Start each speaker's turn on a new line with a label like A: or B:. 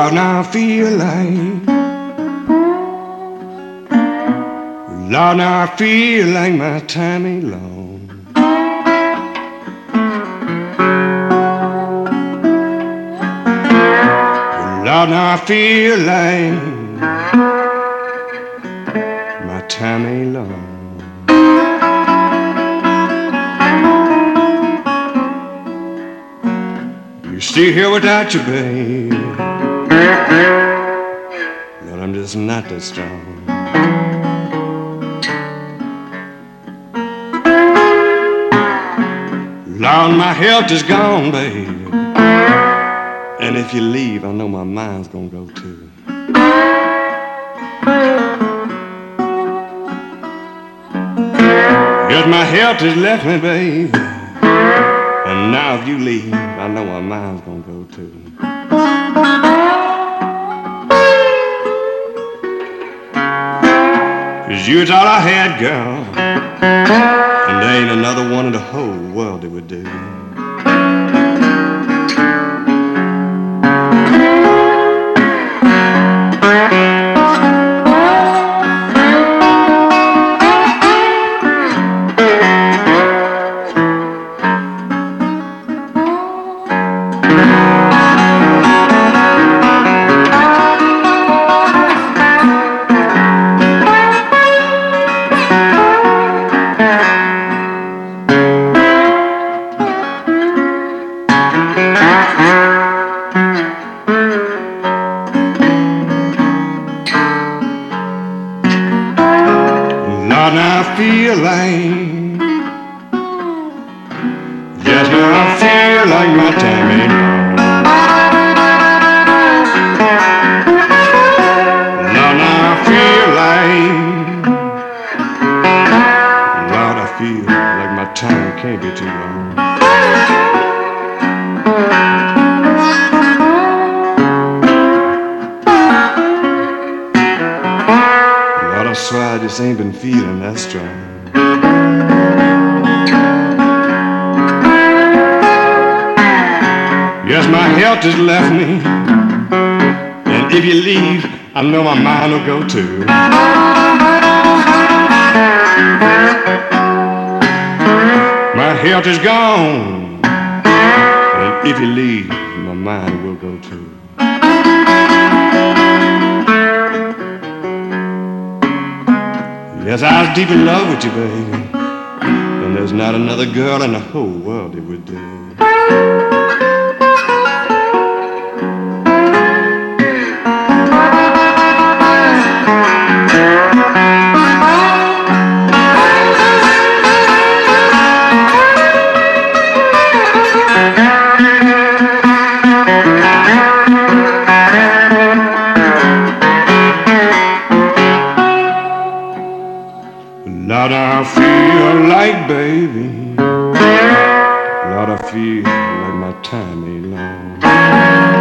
A: Lord, now I feel like, Lord, now I feel like my time ain't long. Lord, now I feel like my time ain't long. You stay here without your baby, Lord, I'm just not that strong. Lord, my health is gone, baby, and if you leave, I know my mind's gonna go too. Yes, my health has left me, baby, and now if you leave, I know my mind's gonna go too. 'Cause you're all I had, girl, and there ain't another one in the whole world that would do. Lord, now I feel like, yes, now I feel like my time ain't long. Lord, now I feel like, Lord, I feel like my time can't be too long. Lord, I swear I just ain't been feeling that strong. Yes, my health has left me, and if you leave, I know my mind will go too. My health is gone, and if you leave, my mind will go too. Yes, I was deep in love with you, baby, and there's not another girl in the whole world that would do. Lord, I feel like, baby, Lord, I feel like my time ain't long.